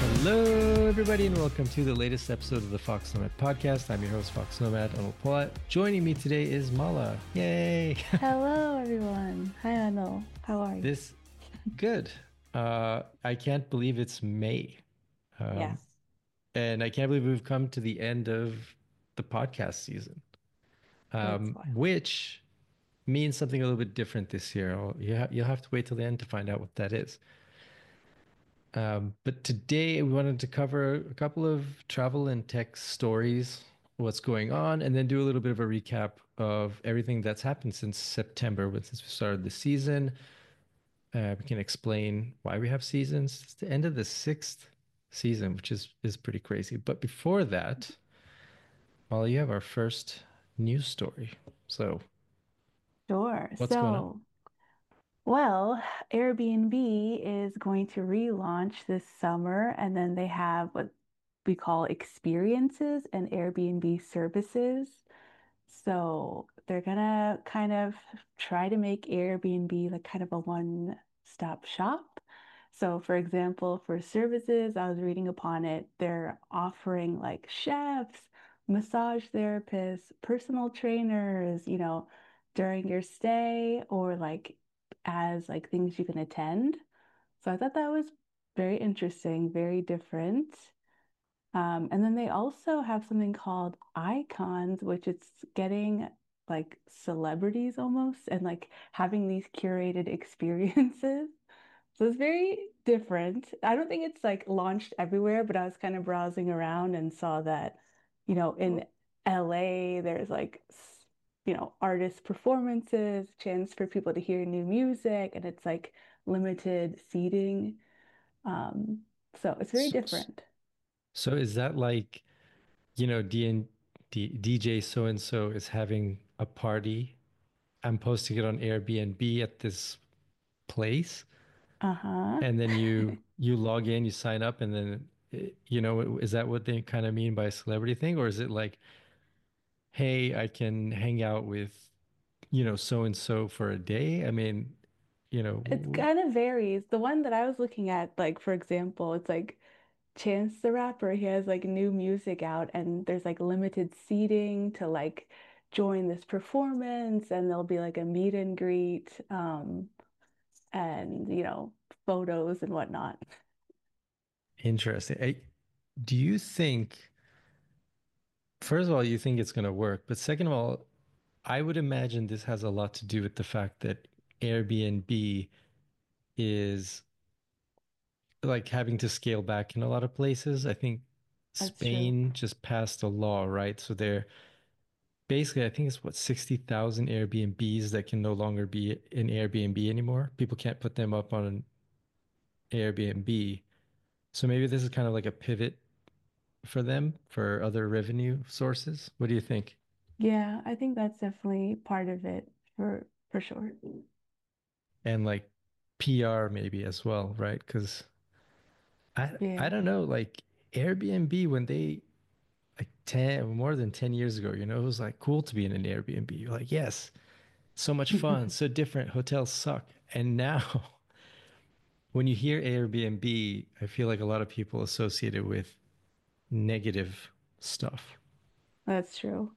Hello, everybody, and welcome to the latest episode of the Fox Nomad podcast. I'm your host, Fox Nomad Anil Polat. Joining me today is Mala. Yay! Hello, everyone. Hi, Anil. How are you? This good. I can't believe it's May, um, Yes, and I can't believe we've come to the end of the podcast season, it's wild. which means something a little bit different this year. You'll have to wait till the end to find out what that is. But today we wanted to cover a couple of travel and tech stories, what's going on, and then do a little bit of a recap of everything that's happened since September, since we started the season. We can explain why we have seasons. It's the end of the sixth season, which is pretty crazy. But before that, well, you have our first news story. So Sure. what's going on? Well, Airbnb is going to relaunch this summer, and then they have what we call experiences and Airbnb services. So they're gonna kind of try to make Airbnb like kind of a one-stop shop. So for example, for services, I was reading upon it, they're offering like chefs, massage therapists, personal trainers, during your stay or like as like things you can attend. So I thought that was very interesting, very different. And then they also have something called icons, which it's getting like celebrities almost and like having these curated experiences. So it's very different. I don't think it's like launched everywhere, but I was kind of browsing around and saw that, in LA, there's like, artist performances, chance for people to hear new music, and it's like limited seating. Um, so it's very So, different. so is that like, DJ so and so is having a party. I'm posting it on Airbnb at this place, Uh-huh. and then you log in, you sign up, and then is that what they kind of mean by a celebrity thing, or is it like, hey, I can hang out with so and so for a day? I mean, It kind of varies. The one that I was looking at, like for example, it's like Chance the Rapper, he has like new music out and there's like limited seating to like join this performance and there'll be like a meet and greet and photos and whatnot. interesting. Do you think, first of all, you think it's going to work, but second of all, I would imagine this has a lot to do with the fact that Airbnb is like having to scale back in a lot of places. I think That's true. Spain just passed a law, right? So they're basically, I think it's what, 60,000 Airbnbs that can no longer be an Airbnb anymore. People can't put them up on an Airbnb. So maybe this is kind of like a pivot for them for other revenue sources. What do you think? Yeah, I think that's definitely part of it for sure. And like PR maybe as well, right? Because I Yeah. don't know, like Airbnb when they like 10 more than 10 years ago, it was like cool to be in an Airbnb. You're like, yes, so much fun, so different. Hotels suck. And now when you hear Airbnb, I feel like a lot of people associate it with negative stuff. That's true.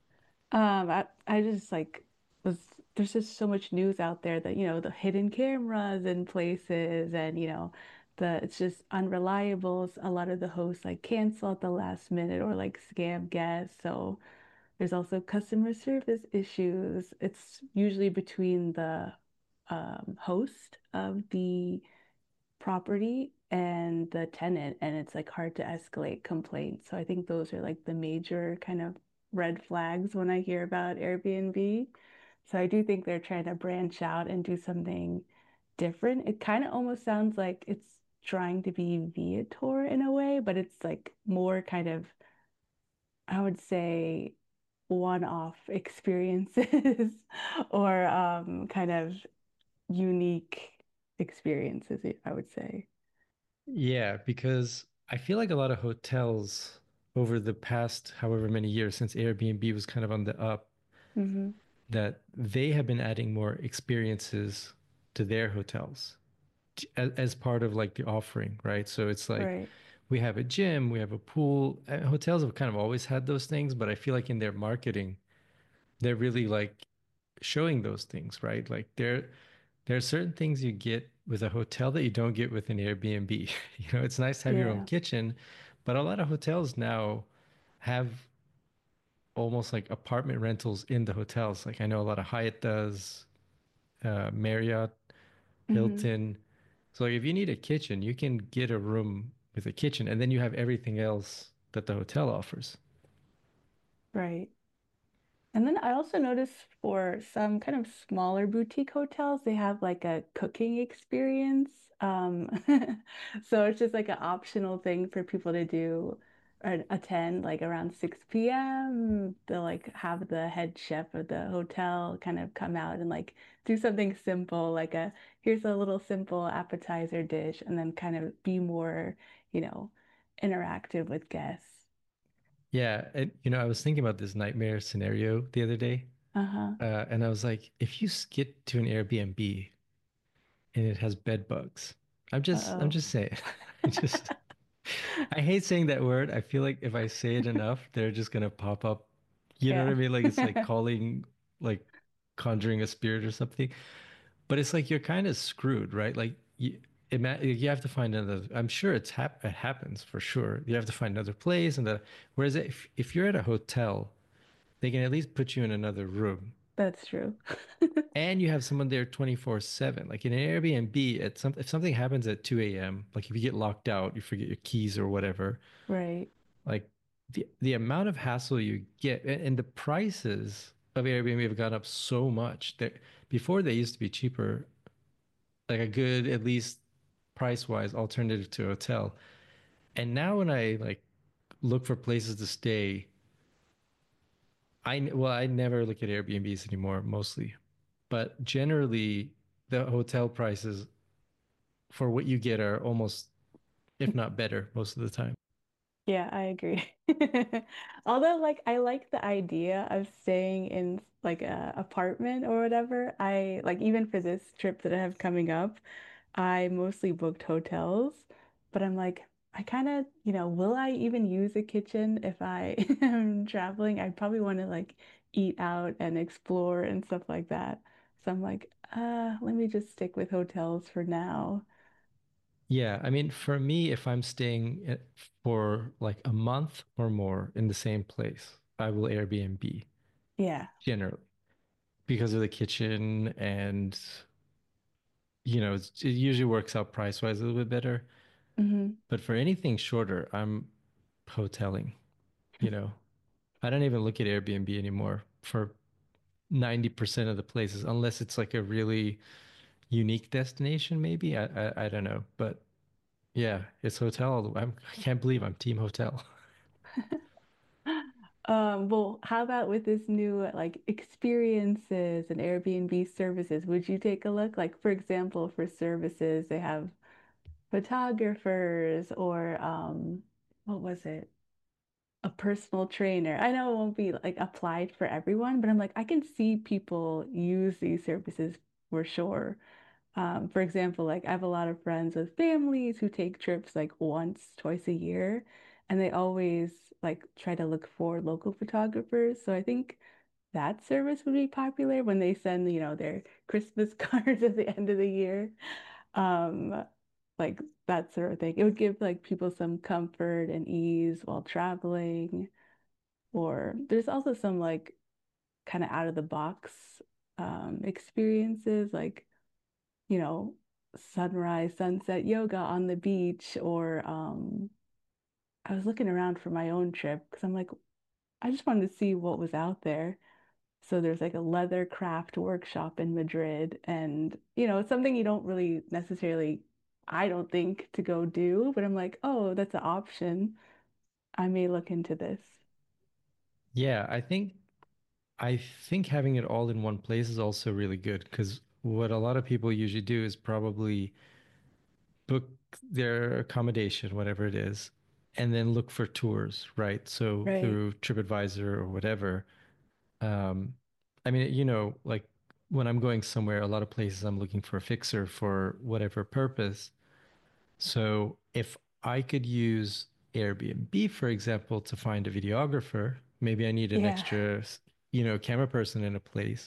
I just like was there's just so much news out there that the hidden cameras in places and the it's just unreliable. A lot of the hosts like cancel at the last minute or like scam guests. So there's also customer service issues. It's usually between the host of the property and the tenant, and it's like hard to escalate complaints. So I think those are like the major kind of red flags when I hear about Airbnb. So I do think they're trying to branch out and do something different. It kind of almost sounds like it's trying to be Viator in a way, but it's like more kind of, I would say, one-off experiences or kind of unique experiences, I would say. Yeah, because I feel like a lot of hotels over the past however many years since Airbnb was kind of on the up, Hmm. that they have been adding more experiences to their hotels as part of like the offering, right? So it's like Right. we have a gym, we have a pool. Hotels have kind of always had those things, but I feel like in their marketing, they're really like showing those things, right? Like there are certain things you get with a hotel that you don't get with an Airbnb. You know, it's nice to have your own Yeah. kitchen, but a lot of hotels now have almost like apartment rentals in the hotels. Like I know a lot of Hyatt does, Marriott, Hmm. Hilton. So like if you need a kitchen, you can get a room with a kitchen, and then you have everything else that the hotel offers. Right. And then I also noticed for some kind of smaller boutique hotels, they have like a cooking experience. So it's just like an optional thing for people to do or attend like around 6 p.m. They'll like have the head chef of the hotel kind of come out and like do something simple, like a here's a little simple appetizer dish, and then kind of be more, you know, interactive with guests. Yeah, and you know, I was thinking about this nightmare scenario the other day, Uh-huh. and I was like, if you get to an Airbnb and it has bed bugs, I'm Uh-oh. just saying, I just, I hate saying that word. I feel like if I say it enough, they're just gonna pop up. You know what I Yeah. mean? Like it's like calling, like conjuring a spirit or something. But it's like you're kind of screwed, right? Like you have to find another. I'm sure it happens for sure. You have to find another place, and whereas if you're at a hotel, they can at least put you in another room, That's true. and you have someone there 24/7. Like in an Airbnb, if something happens at 2 a.m., like if you get locked out, you forget your keys or whatever, Right. like the amount of hassle you get, and the prices of Airbnb have gone up so much that before they used to be cheaper, like a good, at least price wise, alternative to a hotel. And now when I like look for places to stay, I never look at Airbnbs anymore, mostly. But generally, the hotel prices for what you get are almost, if not better, most of the time. Yeah, I agree. Although, like, I like the idea of staying in like a apartment or whatever. I like even for this trip that I have coming up, I mostly booked hotels, but I'm like, I kind of, will I even use a kitchen if I am traveling? I probably want to like eat out and explore and stuff like that. So I'm like, let me just stick with hotels for now. Yeah, I mean, for me, if I'm staying for like a month or more in the same place, I will Airbnb Yeah. generally because of the kitchen and it usually works out price wise a little bit better. Hmm. But for anything shorter, I'm hoteling, you know. I don't even look at Airbnb anymore for 90% of the places, unless it's like a really unique destination, maybe. I don't know. But yeah, it's hotel. I can't believe I'm team hotel. Well, how about with this new like experiences and Airbnb services? Would you take a look? Like, for example, for services, they have photographers or what was it? A personal trainer. I know it won't be like applied for everyone, but I'm like, I can see people use these services for sure. For example, like I have a lot of friends with families who take trips like once, twice a year, and they always like try to look for local photographers. So I think that service would be popular when they send, their Christmas cards at the end of the year. Um, like that sort of thing. It would give like people some comfort and ease while traveling. Or there's also some like kind of out of the box experiences like sunrise, sunset yoga on the beach, or I was looking around for my own trip because I'm like, I just wanted to see what was out there. So there's like a leather craft workshop in Madrid, and it's something you don't really necessarily, I don't think, to go do, but I'm like, oh, that's an option. I may look into this. Yeah, I think having it all in one place is also really good because what a lot of people usually do is probably book their accommodation, whatever it is, and then look for tours, right? So Right. through TripAdvisor or whatever. Um, I mean, like when I'm going somewhere, a lot of places I'm looking for a fixer for whatever purpose. So if I could use Airbnb, for example, to find a videographer. Maybe I need an Yeah, extra, camera person in a place,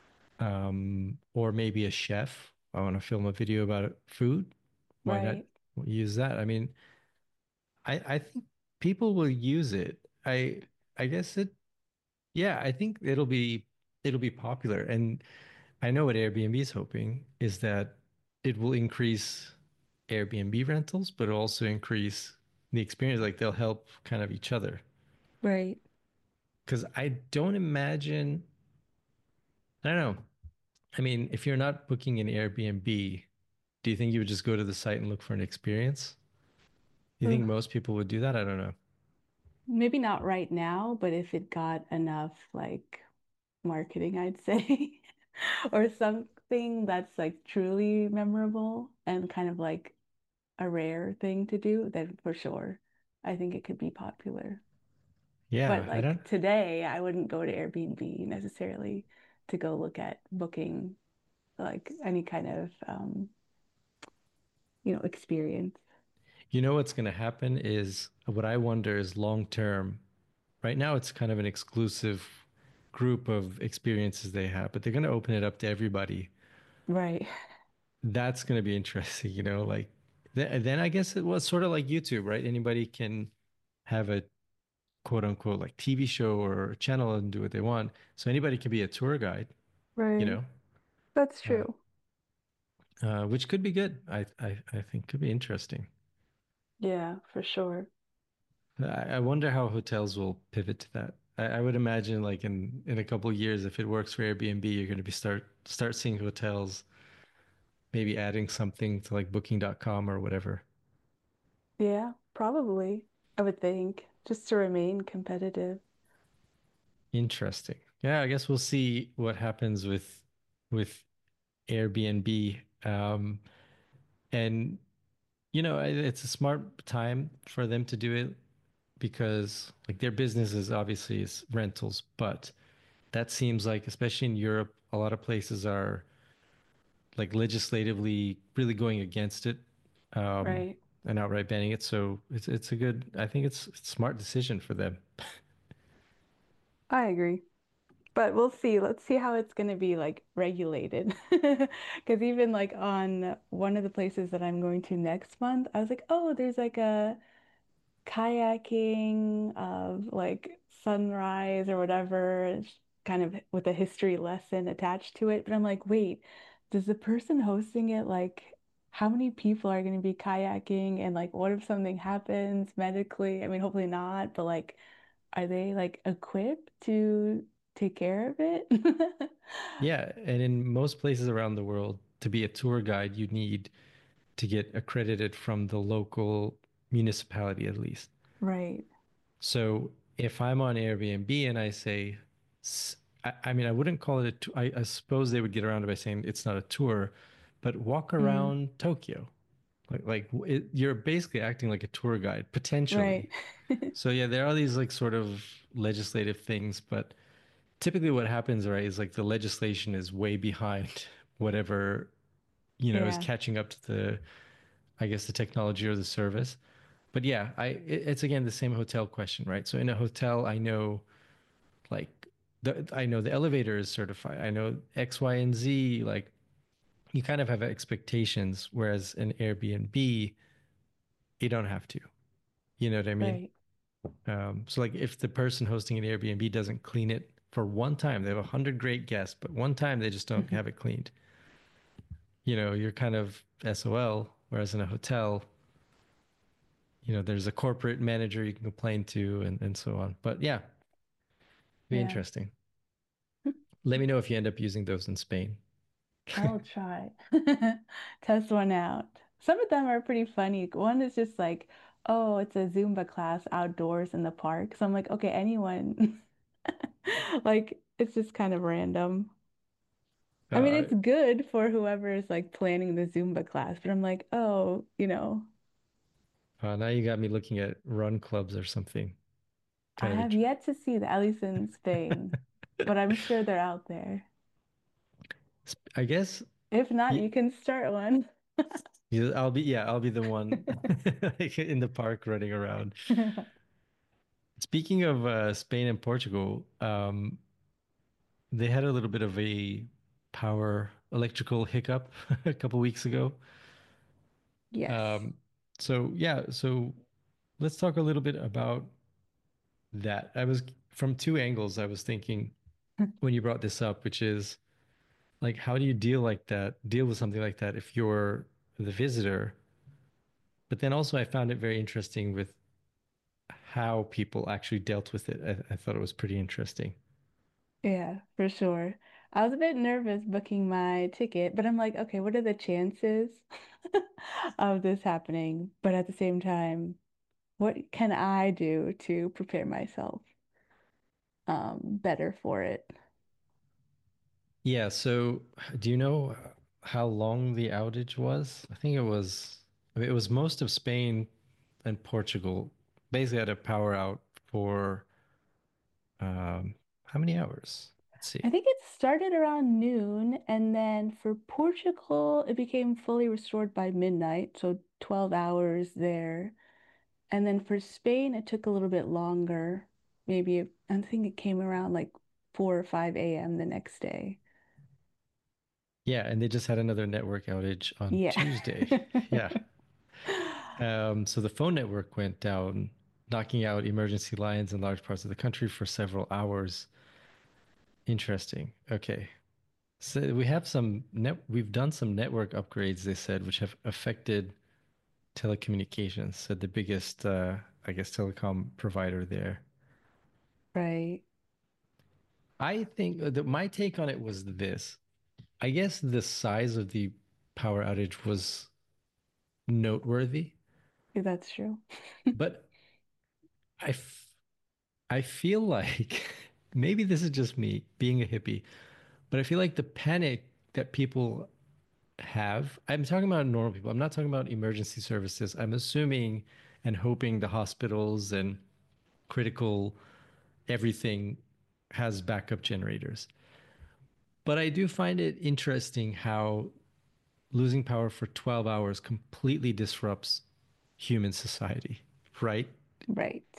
or maybe a chef. I want to film a video about food. Why not right. use that? I mean, I think people will use it. I guess yeah, I think it'll be popular. And I know what Airbnb is hoping is that it will increase Airbnb rentals, but also increase the experience. Like they'll help kind of each other. Right. Because I don't imagine, I don't know. I mean, if you're not booking an Airbnb, do you think you would just go to the site and look for an experience? Do you think Ugh. most people would do that? I don't know. Maybe not right now, but if it got enough like marketing, I'd say, or something that's like truly memorable and kind of like a rare thing to do, then for sure, I think it could be popular. But Yeah, I don't. like today, I wouldn't go to Airbnb necessarily to go look at booking like any kind of experience. You know what's going to happen is what I wonder is long term. Right now, it's kind of an exclusive group of experiences they have, but they're going to open it up to everybody. Right. That's going to be interesting, like then I guess it was sort of like YouTube, right? Anybody can have a quote unquote like TV show or channel and do what they want. So anybody can be a tour guide, you Right. know, That's uh, true. which could be good. I think could be interesting. Yeah, for sure. I wonder how hotels will pivot to that. I would imagine like in a couple of years, if it works for Airbnb, you're going to be start seeing hotels maybe adding something to like booking.com or whatever. Yeah, probably. I would think just to remain competitive. Interesting. Yeah, I guess we'll see what happens with Airbnb. And it's a smart time for them to do it because like their business is obviously is rentals, but that seems like especially in Europe, a lot of places are like legislatively really going against it, um, Right. and outright banning it. So it's a good. I think it's a smart decision for them. I agree. But we'll see. Let's see how it's going to be like regulated. Because even like on one of the places that I'm going to next month, I was like, oh, there's like a kayaking of like sunrise or whatever, kind of with a history lesson attached to it. But I'm like, wait, does the person hosting it like how many people are going to be kayaking and like what if something happens medically? I mean, hopefully not, but like are they like equipped to take care of it? Yeah, and in most places around the world, to be a tour guide, you need to get accredited from the local municipality at least. Right. So if I'm on Airbnb and I say, I mean, I wouldn't call it a tour. I suppose they would get around it by saying it's not a tour, but walk Mm, around Tokyo. You're basically acting like a tour guide right. potentially. So yeah, there are these like sort of legislative things, but typically what happens, right, is like the legislation is way behind whatever, is Yeah. catching up to I guess the technology or the service. But yeah, it's again the same hotel question, right? So in a hotel, I know like I know the elevator is certified. I know X, Y, and Z. Like you kind of have expectations, whereas in Airbnb, you don't have to. You know what I mean? Right. So like if the person hosting an Airbnb doesn't clean it for one time, they have 100 great guests, but one time they just don't have it cleaned. You're kind of SOL, whereas in a hotel, there's a corporate manager you can complain to and so on. But yeah, be Yeah. interesting. Let me know if you end up using those in Spain. I'll try. Test one out. Some of them are pretty funny. One is just like, oh, it's a Zumba class outdoors in the park. So I'm like, okay, anyone. Like, it's just kind of random. I mean, Uh, it's good for whoever is like planning the Zumba class, but I'm like, oh, now you got me looking at run clubs or something. I Kind of have interesting. yet to see the Ellie's in Spain, but I'm sure they're out there. I guess If not, y- you can start one. I'll be the one like in the park running around. Speaking of Spain and Portugal, they had a little bit of a power electrical hiccup a couple weeks ago. Yes. Um, so yeah, so let's talk a little bit about that. I was from two angles I was thinking when you brought this up, which is like how do you deal with something like that if you're the visitor? But then also I found it very interesting with how people actually dealt with it. I thought it was pretty interesting. Yeah, for sure. I was a bit nervous booking my ticket, but I'm like, okay, what are the chances of this happening? But at the same time, what can I do to prepare myself better for it? Yeah, so do you know how long the outage was? I mean, it was most of Spain and Portugal basically had a power out for how many hours? Let's I see. think it started around noon, and then for Portugal, it became fully restored by midnight, so 12 hours there. And then for Spain, it took a little bit longer. I think it came around like 4 or 5 a.m. the next day. Yeah, and they just had another network outage on Yeah. Tuesday. Yeah. So the phone network went down, knocking out emergency lines in large parts of the country for several hours. Interesting. Okay. So we've done some network upgrades, they said, which have affected telecommunications, said the biggest, I guess, telecom provider there. Right. I think that my take on it was this. I guess the size of the power outage was noteworthy, That's true. but I, f- I feel like maybe this is just me being a hippie, but I feel like the panic that people have, I'm talking about normal people. I'm not talking about emergency services. I'm assuming and hoping the hospitals and critical everything has backup generators. But I do find it interesting how losing power for 12 hours completely disrupts human society, right? Right.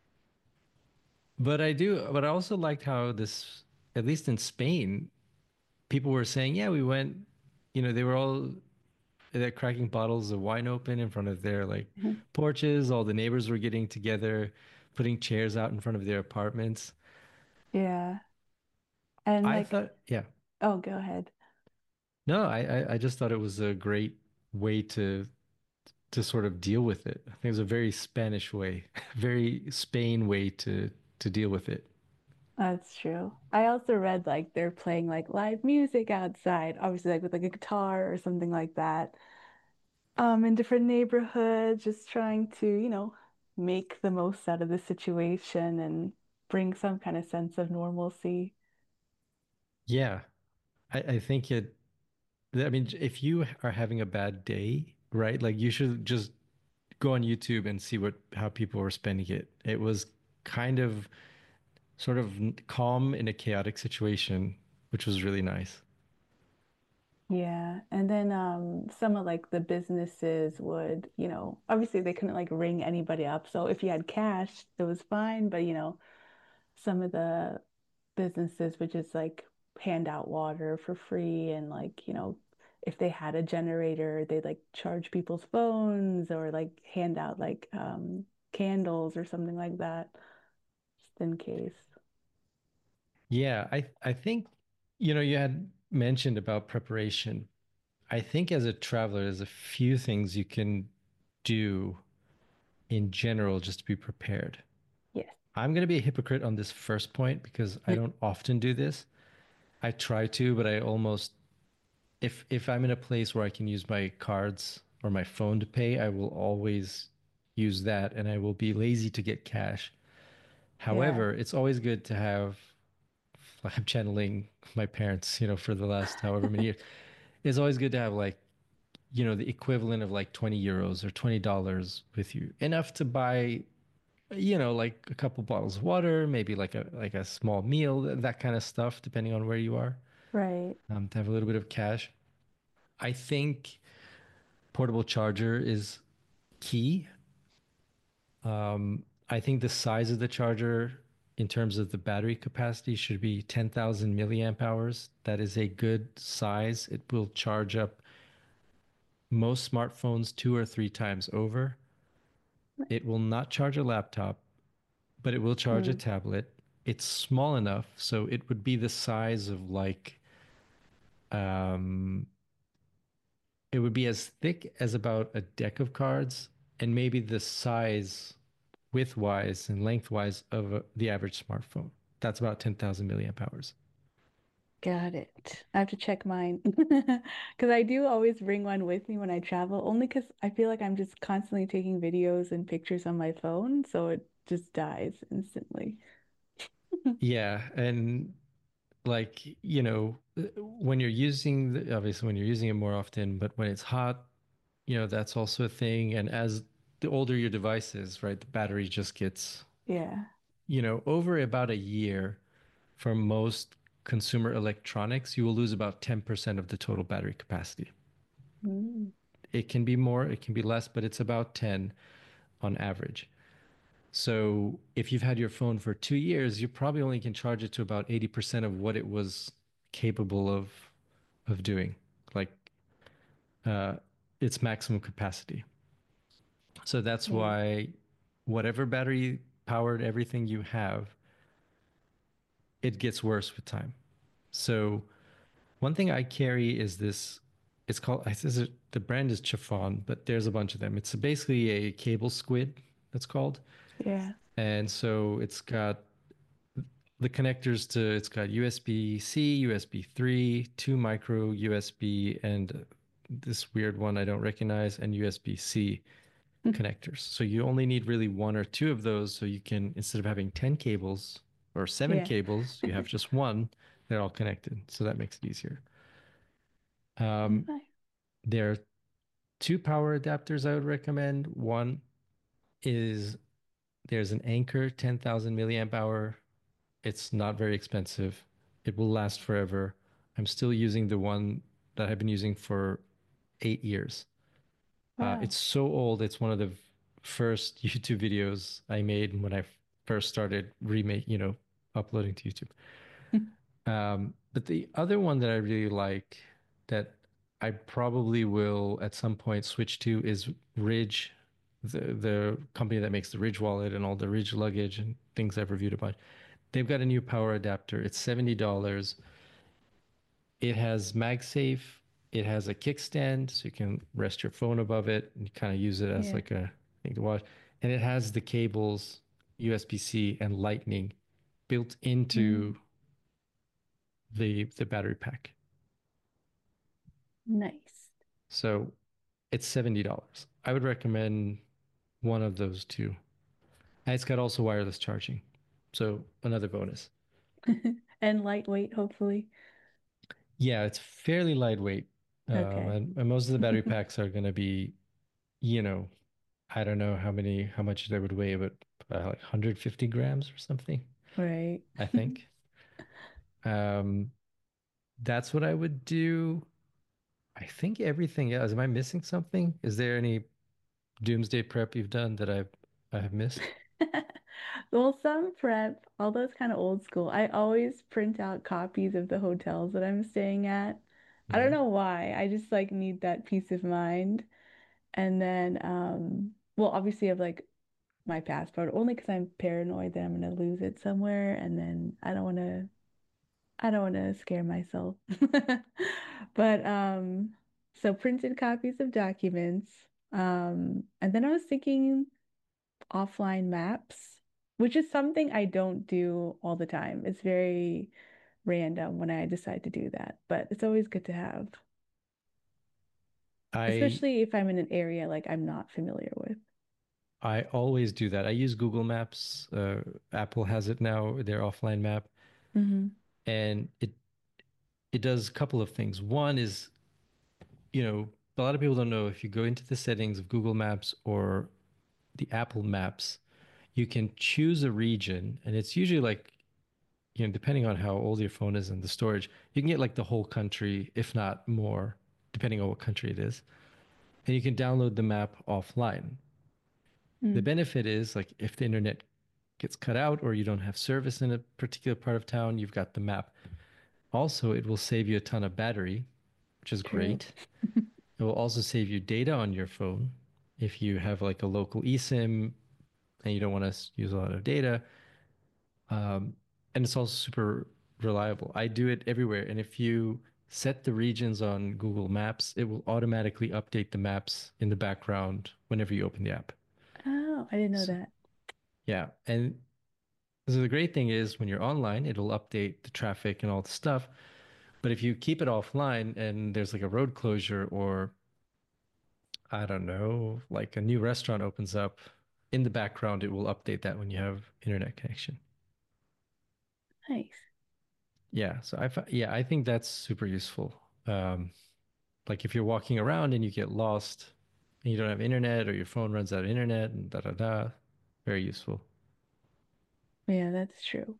But I also liked how this, at least in Spain, people were saying, yeah, we went, they were all they're cracking bottles of wine open in front of their like Mhm. porches. All the neighbors were getting together, putting chairs out in front of their apartments. Yeah. And I like, thought, yeah, oh, go ahead. no, I just thought it was a great way to sort of deal with it. I think it was a very Spanish way, very Spain way to deal with it. That's true. I also read like they're playing like live music outside, obviously like with like a guitar or something like that. In different neighborhoods, just trying to, make the most out of the situation and bring some kind of sense of normalcy. Yeah, I think it. I mean, if you are having a bad day, right? Like you should just go on YouTube and see what how people were spending it. It was kind of sort of calm in a chaotic situation, which was really nice. Yeah. And then some of like the businesses would, obviously they couldn't like ring anybody up. So if you had cash, it was fine. But some of the businesses would just like hand out water for free and like, if they had a generator, they'd like charge people's phones or like hand out like candles or something like that, just in case. Yeah, I think you had mentioned about preparation. I think as a traveler, there's a few things you can do in general just to be prepared. Yes. I'm going to be a hypocrite on this first point because I don't often do this. I try to, but I almost if I'm in a place where I can use my cards or my phone to pay, I will always use that and I will be lazy to get cash. Yeah. However, it's always good to have I'm channeling my parents, for the last however many years. It's always good to have like, the equivalent of like 20 euros or $20 with you. Enough to buy, like a couple bottles of water, maybe like a small meal, that kind of stuff, depending on where you are. Right. To have a little bit of cash. I think Portable charger is key. I think the size of the charger in terms of the battery capacity should be 10,000 milliamp hours. That is a good size. It will charge up most smartphones 2 or 3 times over. It will not charge a laptop, but it will charge a Mm, tablet. It's small enough, so it would be the size of um, it would be as thick as about a deck of cards, and maybe the size width-wise and lengthwise of the average smartphone. That's about 10,000 milliamp hours. got it. I have to check mine because I do always bring one with me when I travel, only because I feel like I'm just constantly taking videos and pictures on my phone, so it just dies instantly. Yeah, and when you're using obviously when you're using it more often, but when it's hot, that's also a thing. And as the older your device is, right, the battery just gets, Yeah. over about a year for most consumer electronics, you will lose about 10% of the total battery capacity. Mm, It can be more, it can be less, but it's about 10 on average. So if you've had your phone for 2 years, you probably only can charge it to about 80% of what it was capable of doing, like uh, its maximum capacity. So that's yeah. why whatever battery powered everything you have, it gets worse with time. So one thing I carry is this. It's called. The brand is Chiffon, but there's a bunch of them. It's basically a cable squid. That's called. Yeah. And so it's got the connectors to. It's got USB-C, USB 3, two micro USB, and this weird one I don't recognize, and USB-C connectors. So you only need really one or two of those. So you can, instead of having 10 cables or seven Yeah. cables, you have just one. They're all connected. So that makes it easier. Um, Nice. there are two power adapters I would recommend. One is there's an Anker 10,000 milliamp hour. It's not very expensive. It will last forever. I'm still using the one that I've been using for 8 years. It's Wow. so old. It's one of the first YouTube videos I made when I first started uploading to YouTube. But the other one that I really like that I probably will at some point switch to is Ridge, the company that makes the Ridge wallet and all the Ridge luggage and things I've reviewed a bunch. They've got a new power adapter. It's $70. It has MagSafe. It has a kickstand, so you can rest your phone above it and kind of use it as Yeah. like a thing to watch. And it has the cables, USB-C and Lightning built into Mm, the battery pack. nice. So it's $70. I would recommend one of those two. And it's got also wireless charging. So another bonus. And lightweight, hopefully. Yeah, it's fairly lightweight. Okay. And most of the battery packs are going to be, you know, I don't know how much they would weigh, but like 150 grams or something, Right. I think. Um, that's what I would do. I think everything else. Am I missing something? Is there any doomsday prep you've done that I have missed? Well, some prep, although it's kind of old school, I always print out copies of the hotels that I'm staying at. I don't Yeah. know why. I just like need that peace of mind. And then, well, obviously I have like my passport only because I'm paranoid that I'm gonna lose it somewhere, and then I don't want to scare myself. But so printed copies of documents. And then I was thinking offline maps, which is something I don't do all the time. It's very random when I decide to do that, but it's always good to have, I especially if I'm in an area like I'm not familiar with. I always do that. I use Google Maps. Apple has it now, their offline map, Hmm. and it does a couple of things. One is, a lot of people don't know if you go into the settings of Google Maps or the Apple Maps, you can choose a region, and it's usually like, depending on how old your phone is and the storage, you can get like the whole country, if not more, depending on what country it is. and you can download the map offline. The Mm. benefit is like if the internet gets cut out or you don't have service in a particular part of town, you've got the map. Also, it will save you a ton of battery, which is True. great. It will also save you data on your phone. If you have like a local eSIM and you don't want to use a lot of data, and it's also super reliable. I do it everywhere. And if you set the regions on Google Maps, it will automatically update the maps in the background whenever you open the app. Oh, I didn't know So, that. yeah. And so the great thing is when you're online, it'll update the traffic and all the stuff. But if you keep it offline and there's like a road closure or I don't know, like a new restaurant opens up in the background, it will update that when you have internet connection. Nice. Yeah, so yeah, I think that's super useful. Like if you're walking around and you get lost and you don't have internet or your phone runs out of internet and da da da, very useful. Yeah, that's true.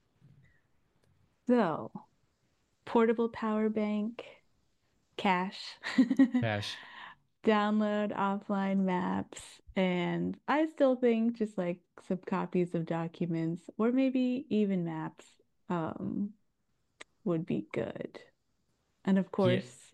So, portable power bank, cash, Cash. download offline maps, and I still think just like some copies of documents or maybe even maps um would be good. And of Yeah, course,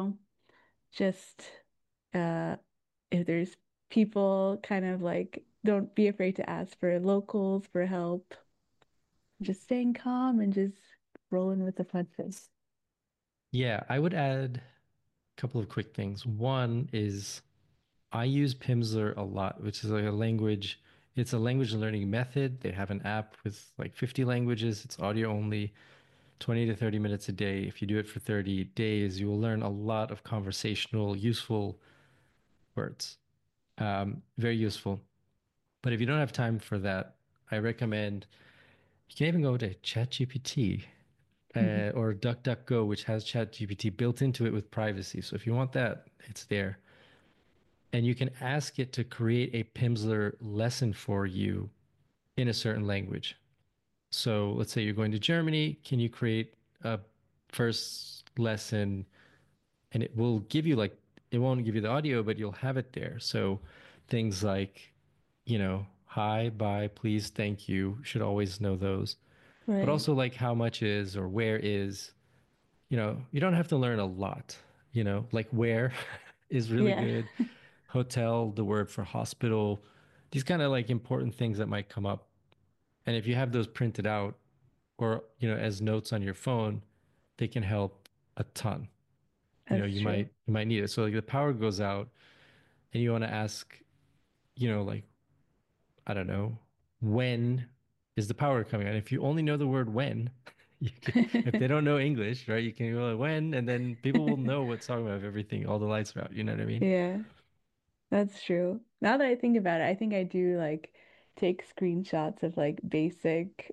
just uh if there's people kind of like don't be afraid to ask for locals for help, just staying calm and just rolling with the punches. yeah, I would add a couple of quick things. One is I use Pimsleur a lot, which is like a language. It's a language learning method. They have an app with like 50 languages. It's audio only, 20 to 30 minutes a day. If you do it for 30 days, you will learn a lot of conversational, useful words. Very useful. But if you don't have time for that, I recommend you can even go to ChatGPT or DuckDuckGo, which has ChatGPT built into it with privacy. So if you want that, it's there. And you can ask it to create a Pimsleur lesson for you in a certain language. So let's say you're going to Germany. Can you create a first lesson? And it will give you like, it won't give you the audio, but you'll have it there. So things like, hi, bye, please, thank you, should always know those. But Right. also like how much is or where is, you don't have to learn a lot, like where is really Yeah. good. Hotel, the word for hospital, these kind of like important things that might come up. And if you have those printed out or, as notes on your phone, they can help a ton. That's You true. might need it. So like the power goes out and you want to ask, like, I don't know, when is the power coming on? If you only know the word when, if they don't know English, right, you can go like, when, and then people will know what's talking about if everything, all the lights are out. You know what I mean? Yeah, that's true. Now that I think about it, I think I do like take screenshots of like basic,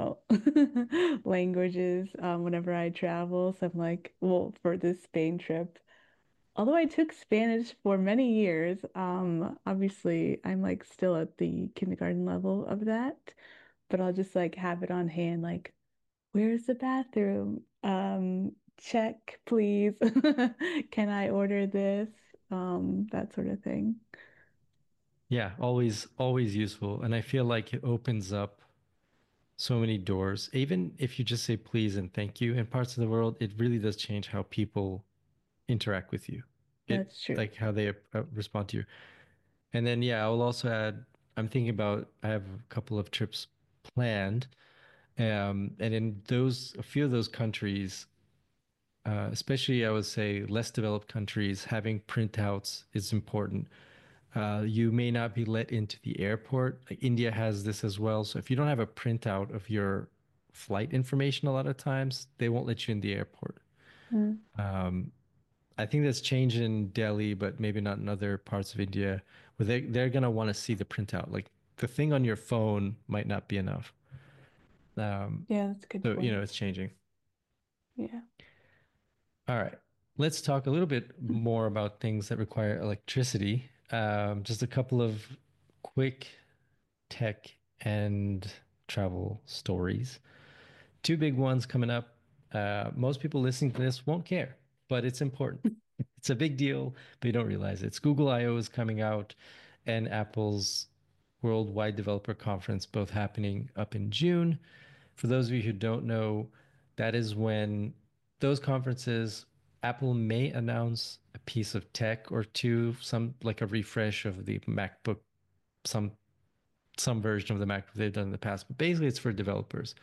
languages whenever I travel. So I'm like, well, for this Spain trip, although I took Spanish for many years, obviously I'm like still at the kindergarten level of that, but I'll just like have it on hand, like, where's the bathroom? Check, please. Can I order this? That sort of thing. Yeah, always, always useful. And I feel like it opens up so many doors. Even if you just say please and thank you in parts of the world, it really does change how people interact with you. It That's true. like how they respond to you. And then yeah, I will also add. I'm thinking about. I have a couple of trips planned, and in those a few of those countries, especially I would say less developed countries, having printouts is important. You may not be let into the airport. Like India has this as well. So if you don't have a printout of your flight information, a lot of times they won't let you in the airport. Mm, I think that's changed in Delhi, but maybe not in other parts of India, where they're gonna want to see the printout. Like the thing on your phone might not be enough. Um, yeah, that's a good so point. it's changing. Yeah. All right, let's talk a little bit more about things that require electricity. Just a couple of quick tech and travel stories. Two big ones coming up. Most people listening to this won't care, but it's important. It's a big deal, but you don't realize it. It's Google I/O is coming out and Apple's Worldwide Developer Conference both happening up in June. For those of you who don't know, that is when those conferences, Apple may announce a piece of tech or two, some like a refresh of the MacBook, some some version of the MacBook they've done in the past, but basically it's for developers.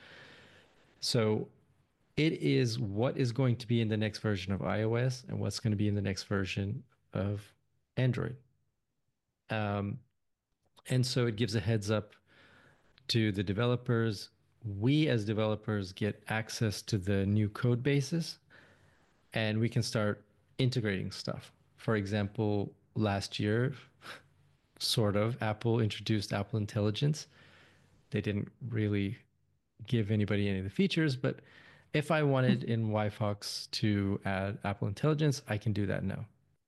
So it is what is going to be in the next version of iOS and what's going to be in the next version of Android. Um, and so it gives a heads up to the developers. We as developers get access to the new code bases and we can start integrating stuff. For example, last year, sort of, Apple introduced Apple Intelligence. They didn't really give anybody any of the features, but if I wanted in YFox to add Apple Intelligence, I can do that now.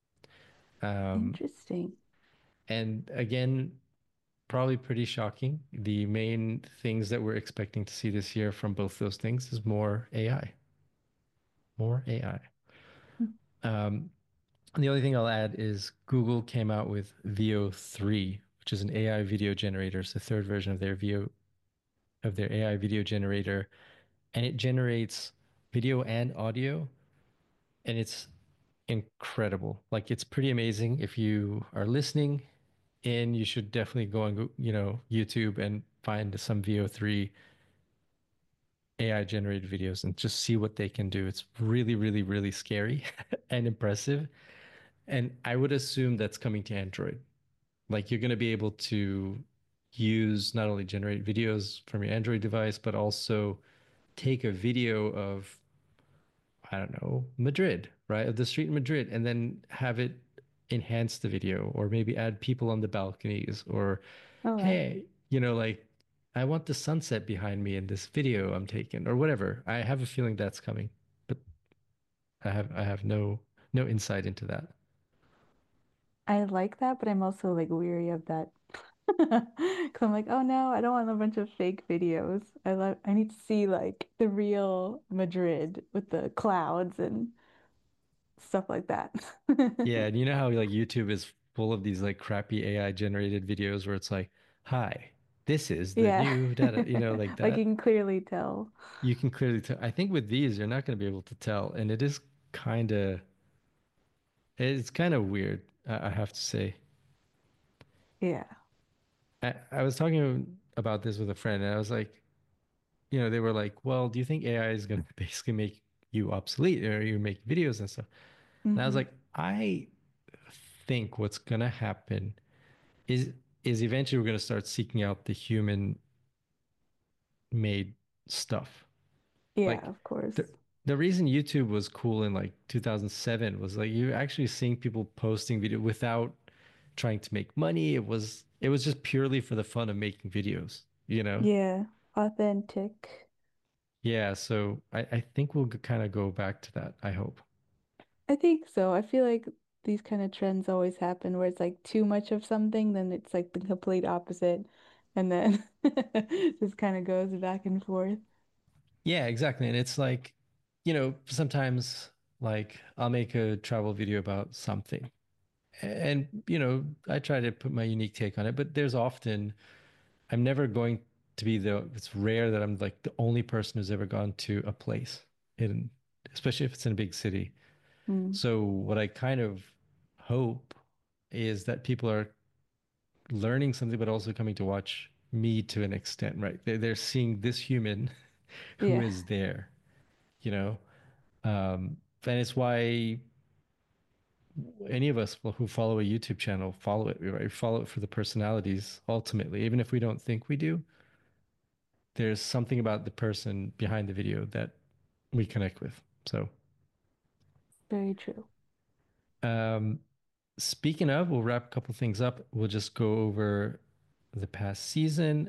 Um, Interesting. and again, probably pretty shocking. The main things that we're expecting to see this year from both those things is more AI, more AI. Um, and the only thing I'll add is Google came out with Veo 3, which is an AI video generator. It's the third version of their AI video generator, and it generates video and audio, and it's incredible. Like it's pretty amazing. If you are listening in, you should definitely go on, YouTube and find some VO3 AI generated videos and just see what they can do. It's really, really, really scary and impressive. And I would assume that's coming to Android. Like you're going to be able to use not only generate videos from your Android device, but also take a video of, I don't know, Madrid, right? Of the street in Madrid, and then have it enhance the video or maybe add people on the balconies or, Oh, wow. hey, like I want the sunset behind me in this video I'm taking or whatever. I have a feeling that's coming, but I have no insight into that. I like that, but I'm also like weary of that. Because I'm like, oh no, I don't want a bunch of fake videos. I need to see like the real Madrid with the clouds and stuff like that. Yeah, and you know how like YouTube is full of these like crappy AI generated videos where it's like, "Hi, this is the Yeah. new data," like Like you that. can clearly tell. You can clearly tell. I think with these, you're not going to be able to tell, and kind of it's kind of weird, I have to say. Yeah. I was talking about this with a friend, and I was like, they were like, "Well, do you think AI is going to basically make you obsolete or you make videos and stuff?" And I was Hmm. like, I think what's going to happen is eventually we're going to start seeking out the human made stuff. Yeah, Like of course. the reason YouTube was cool in like 2007 was like you're actually seeing people posting video without trying to make money. It was just purely for the fun of making videos, you know? Yeah. Authentic. Yeah, so I think we'll kind of go back to that, I hope. I think so. I feel like these kind of trends always happen where it's like too much of something, then it's like the complete opposite. And then just kind of goes back and forth. Yeah, exactly. And it's like, sometimes like I'll make a travel video about something. And, I try to put my unique take on it, but I'm never going to be it's rare that I'm like the only person who's ever gone to a place especially if it's in a big city. Mm. So what I kind of hope is that people are learning something, but also coming to watch me to an extent, right? They're seeing this human who Yeah, is there, you know? And it's why any of us who follow a YouTube channel follow it, right? We follow it for the personalities ultimately, even if we don't think we do. There's something about the person behind the video that we connect with. So, very true. um, speaking of, we'll wrap a couple things up. We'll just go over the past season.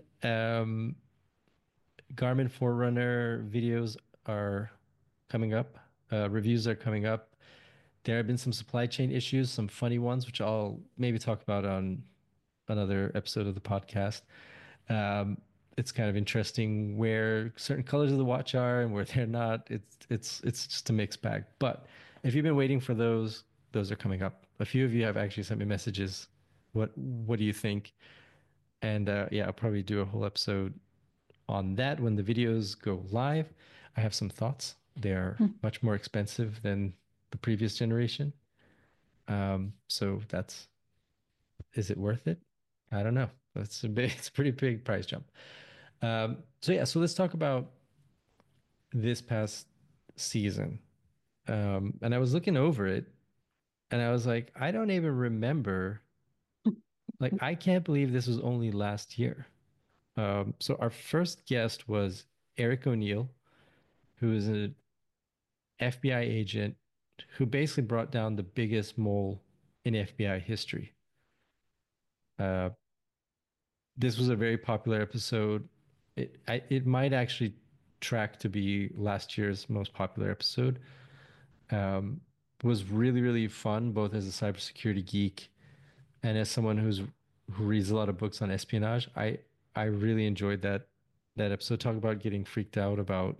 Garmin Forerunner videos are coming up. Reviews are coming up. There have been some supply chain issues, some funny ones, which I'll maybe talk about on another episode of the podcast. Um, it's kind of interesting where certain colors of the watch are and where they're not. It's just a mixed bag. But if you've been waiting for those, those are coming up. A few of you have actually sent me messages. What do you think? And yeah, I'll probably do a whole episode on that when the videos go live. I have some thoughts. They're much more expensive than the previous generation. So that's is it worth it? I don't know. That's a big, it's a pretty big price jump. So yeah, so let's talk about this past season. And I was looking over it and I was like, I don't even remember. Like, I can't believe this was only last year. So our first guest was Eric O'Neill, who is an FBI agent who basically brought down the biggest mole in FBI history. Uh, this was a very popular episode. It might actually track to be last year's most popular episode. Um, was really fun, both as a cybersecurity geek and as someone who reads a lot of books on espionage. I really enjoyed that episode. Talk about getting freaked out about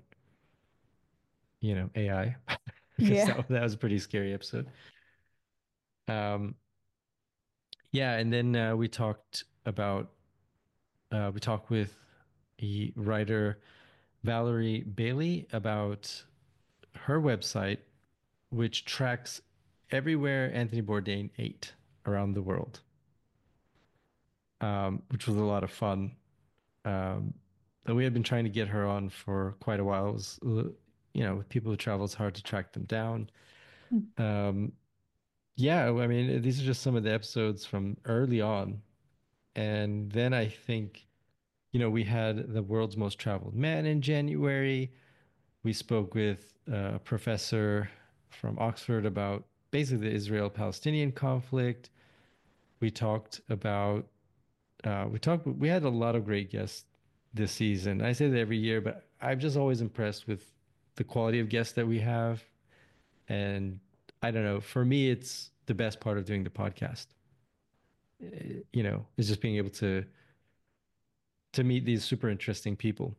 AI because Yeah. that was a pretty scary episode. Um, yeah, and then we talked with the writer Valerie Bailey about her website, which tracks everywhere Anthony Bourdain ate around the world, which was a lot of fun. Um, and we had been trying to get her on for quite a while. It was, with people who travel, it's hard to track them down. Um, yeah, I mean, these are just some of the episodes from early on. And then I think, we had the world's most traveled man in January. We spoke with a professor from Oxford about basically the Israel-Palestinian conflict. We talked about we had a lot of great guests this season. I say that every year, but I'm just always impressed with the quality of guests that we have. And I don't know, for me, it's the best part of doing the podcast. Is just being able to meet these super interesting people.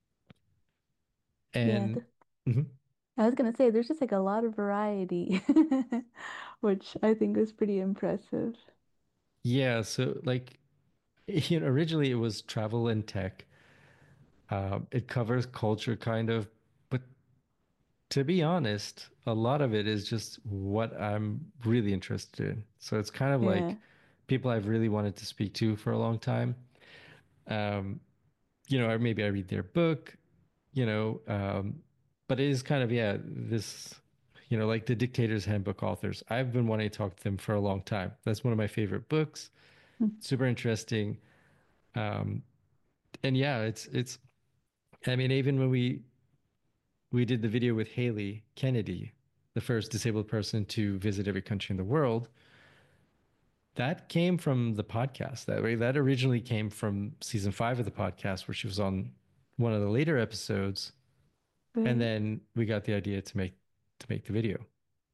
Yeah. And mhm. I was gonna say there's just like a lot of variety, which I think was pretty impressive. Yeah, so like originally it was travel and tech. It covers culture kind of, but to be honest, a lot of it is just what I'm really interested in. So it's kind of Yeah. like people I've really wanted to speak to for a long time. Um, or maybe I read their book, you know, um, but it is kind of, yeah, this, like the Dictator's Handbook authors. I've been wanting to talk to them for a long time. That's one of my favorite books. Super interesting. Um, and yeah, I mean, even when we did the video with Haley Kennedy, the first disabled person to visit every country in the world. That came from the podcast. That originally came from season 5 of the podcast, where she was on one of the later episodes, and Right. then we got the idea to make the video.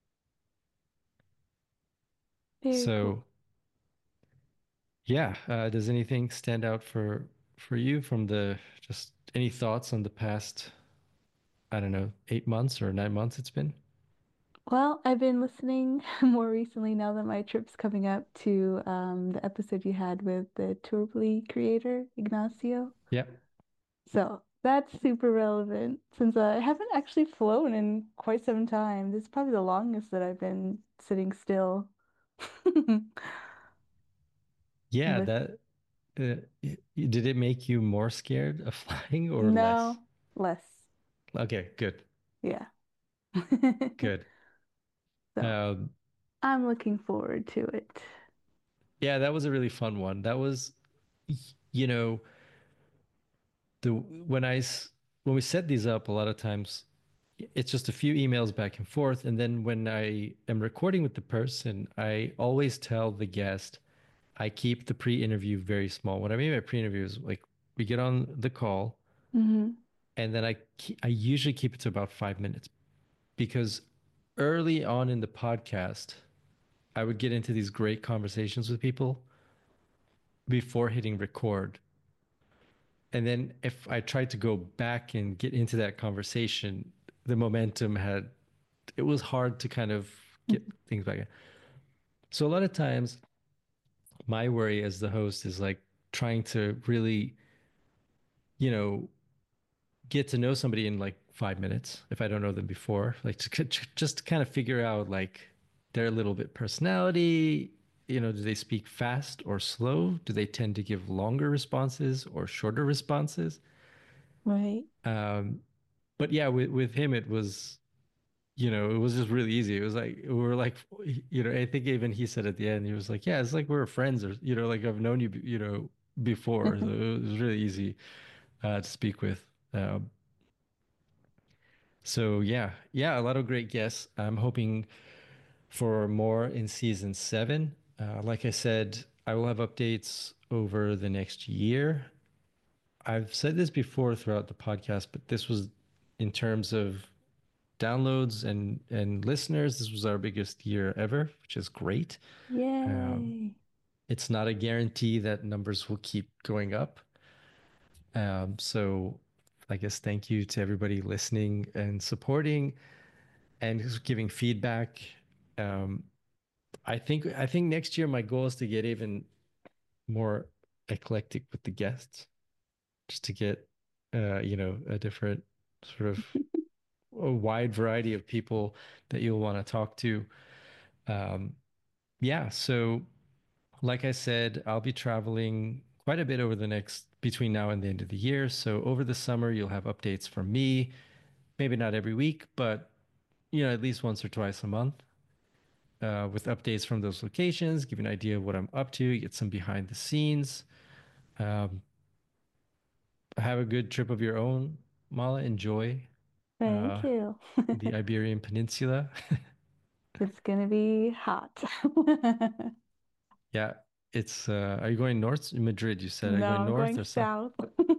Very cool. So yeah, does anything stand out for you from the just any thoughts on the past? I don't know, 8 months or 9 months it's been. Well, I've been listening more recently now that my trip's coming up to the episode you had with the Tourply creator, Ignacio. Yeah. So that's super relevant since I haven't actually flown in quite some time. This is probably the longest that I've been sitting still. Yeah, Listen, that did it make you more scared of flying or less? no, less. Okay, good, Yeah. good. So Um, I'm looking forward to it. yeah, that was a really fun one. That was, you know, the when we set these up, a lot of times it's just a few emails back and forth, and then when I am recording with the person, I always tell the guest I keep the pre-interview very small. What I mean by pre-interview is like we get on the call, Hmm. and then I usually keep it to about 5 minutes because early on in the podcast, I would get into these great conversations with people before hitting record. And then if I tried to go back and get into that conversation, the momentum it was hard to kind of get things back in. So a lot of times my worry as the host is like trying to really, you know, get to know somebody in like 5 minutes if I don't know them before, like just to kind of figure out like their little bit personality. Do they speak fast or slow? Do they tend to give longer responses or shorter responses? Right. Um, but yeah, with him, it was just really easy. It was like, we were like, I think even he said at the end, he was like, yeah, it's like we're friends or, like I've known you, before. So it was really easy to speak with. So yeah, a lot of great guests. I'm hoping for more in season 7. Like I said, I will have updates over the next year. I've said this before throughout the podcast, but this was in terms of downloads and listeners. This was our biggest year ever, which is great. Um, Yay. it's not a guarantee that numbers will keep going up. So I guess thank you to everybody listening and supporting and giving feedback. Um, I think next year my goal is to get even more eclectic with the guests, just to get a different sort of a wide variety of people that you'll want to talk to. Um, yeah, so like I said, I'll be traveling quite a bit over the next between now and the end of the year. So over the summer, you'll have updates from me. Maybe not every week, but at least once or twice a month. With updates from those locations, give you an idea of what I'm up to, get some behind the scenes. Um, have a good trip of your own, Mala. Enjoy uh, Thank you. the Iberian Peninsula. It's gonna be hot. Yeah, are you going north? Madrid, you said. Are you No, going I'm north going or south? south.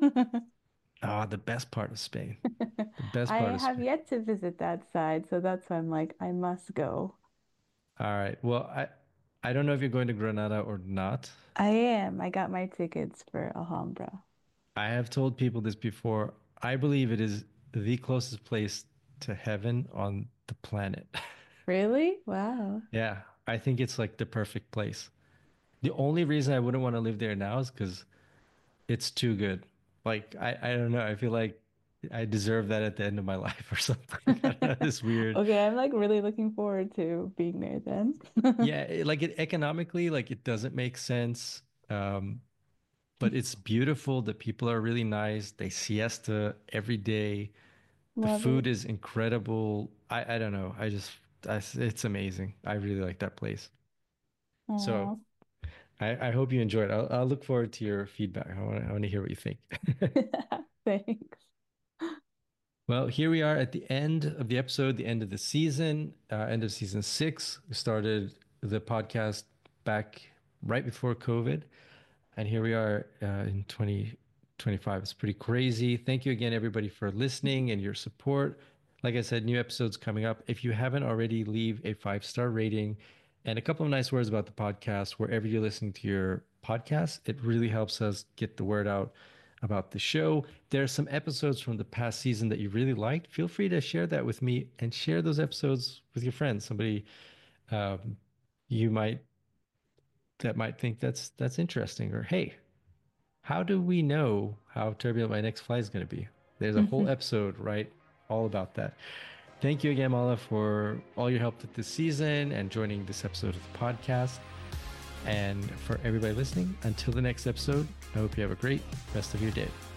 Ah, the best part of Spain. The best I part of have Spain. yet to visit that side, so that's why I'm like, I must go. All right. Well, I don't know if you're going to Granada or not. I am. I got my tickets for Alhambra. I have told people this before. I believe it is the closest place to heaven on the planet. Really? Wow. Yeah, I think it's like the perfect place. The only reason I wouldn't want to live there now is because it's too good. Like I don't know. I feel like I deserve that at the end of my life or something. I don't know, this weird. Okay, I'm like really looking forward to being there then. Yeah, like it economically, like it doesn't make sense. Um, but it's beautiful. The people are really nice. They siesta every day. The Love food it. is incredible. I don't know. It's amazing. I really like that place. So Oh, I hope you enjoy it. I'll look forward to your feedback. I want to hear what you think. thanks. Well, here we are at the end of the episode, the end of the season, end of season 6. We started the podcast back right before COVID. And here we are in 2025. It's pretty crazy. Thank you again, everybody, for listening and your support. Like I said, new episodes coming up. If you haven't already, leave a 5-star rating and a couple of nice words about the podcast wherever you're listening to your podcast. It really helps us get the word out about the show. There are some episodes from the past season that you really liked. Feel free to share that with me and share those episodes with your friends. Somebody um, you might that might think that's interesting, or hey, how do we know how turbulent my next flight is going to be? There's a whole episode, right? All about that. Thank you again, Mala, for all your help with this season and joining this episode of the podcast. And for everybody listening, until the next episode, I hope you have a great rest of your day.